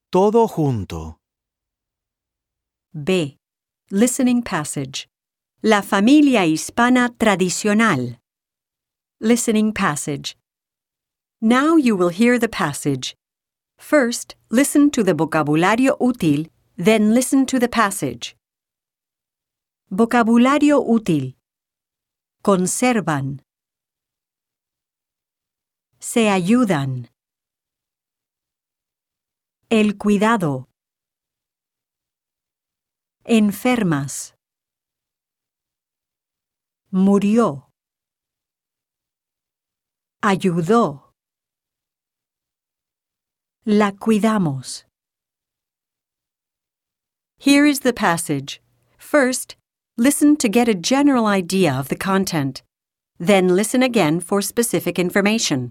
Todo junto. B. Listening passage. La familia hispana tradicional. Listening passage. Now you will hear the passage. First, listen to the vocabulario útil, then listen to the passage. Vocabulario útil. Conservan. Se ayudan. El cuidado. Enfermas. Murió. Ayudó. La cuidamos. Here is the passage. First, listen to get a general idea of the content. Then listen again for specific information.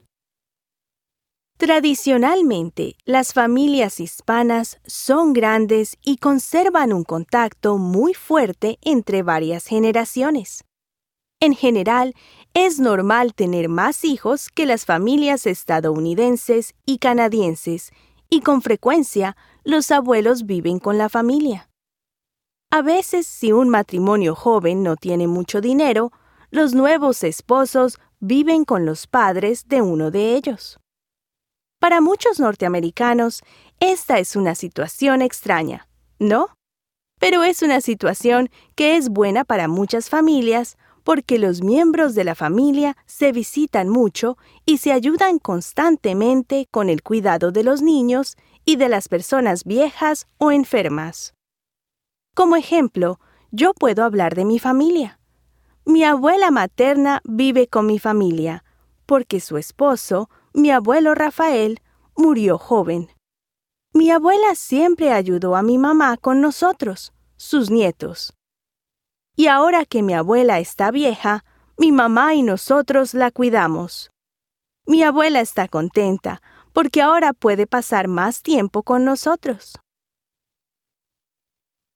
Tradicionalmente, las familias hispanas son grandes y conservan un contacto muy fuerte entre varias generaciones. En general, es normal tener más hijos que las familias estadounidenses y canadienses, y con frecuencia los abuelos viven con la familia. A veces, si un matrimonio joven no tiene mucho dinero, los nuevos esposos viven con los padres de uno de ellos. Para muchos norteamericanos, esta es una situación extraña, ¿no? Pero es una situación que es buena para muchas familias porque los miembros de la familia se visitan mucho y se ayudan constantemente con el cuidado de los niños y de las personas viejas o enfermas. Como ejemplo, yo puedo hablar de mi familia. Mi abuela materna vive con mi familia porque su esposo, mi abuelo Rafael, murió joven. Mi abuela siempre ayudó a mi mamá con nosotros, sus nietos. Y ahora que mi abuela está vieja, mi mamá y nosotros la cuidamos. Mi abuela está contenta porque ahora puede pasar más tiempo con nosotros.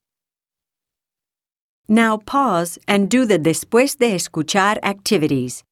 Now pause and do the después de escuchar activities.